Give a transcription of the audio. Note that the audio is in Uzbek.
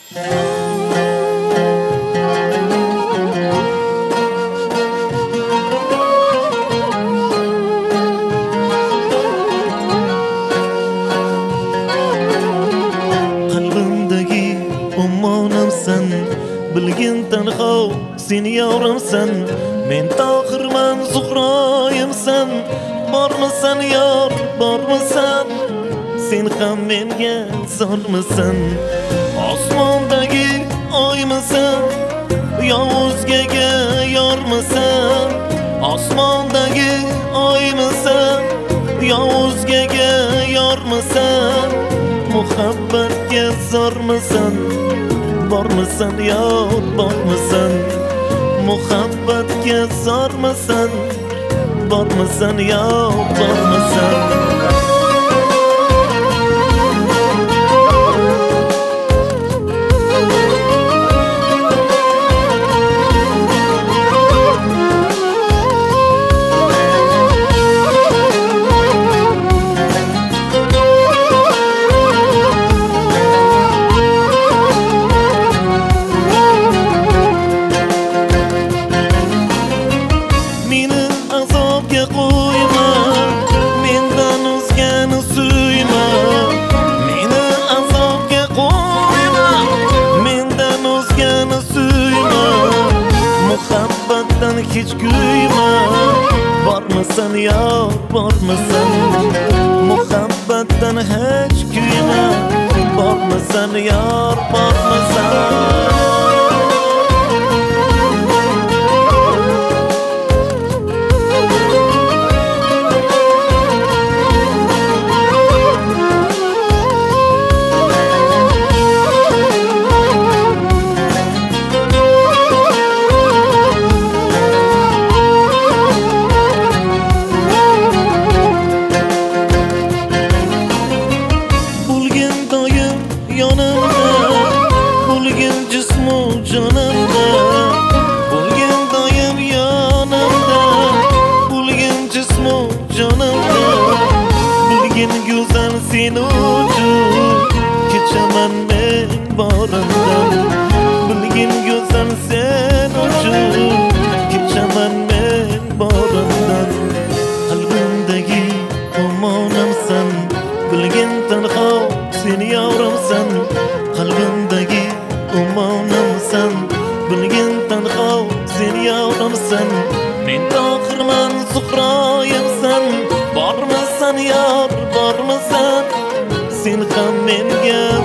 Qalbimdagi ummonimsan, bilgin tanho sen yorimsan. Men tohirman, Zuhroyimsan. Bormisan yor, bormisan? Sen ham menga zormisan? Osmondagi oymisan, yo o'zgaga yormisan? Osmondagi oymisan, yo o'zgaga yormisan? Muhabbatga zormisan? Bormisan yor, bormisan? Muhabbatga zormisan? Bormisan yor, bormisan? Muhabbatdan hech kuyma, bormisan yor, bormisan? Muhabbatdan hech kuyma, bormisan yor, bormisan? Bo'lgin jismu jonimda, bo'lgin doim yonimda. Bo'lgin jismu jonimda, bo'lgin go'zal sen uchun. Kechaman men borimdan, bo'lgin go'zal sen uchun. Kechaman men borimdan. Qalbimdagi omonimsan, bilgin tanho sen yorimsan. Qalbimdagi ummonimsan, bilgin tanho sen yorimsan. Men tohirman, Zuhroyimsan. Bormisan yor, bormisan? Sen ham menga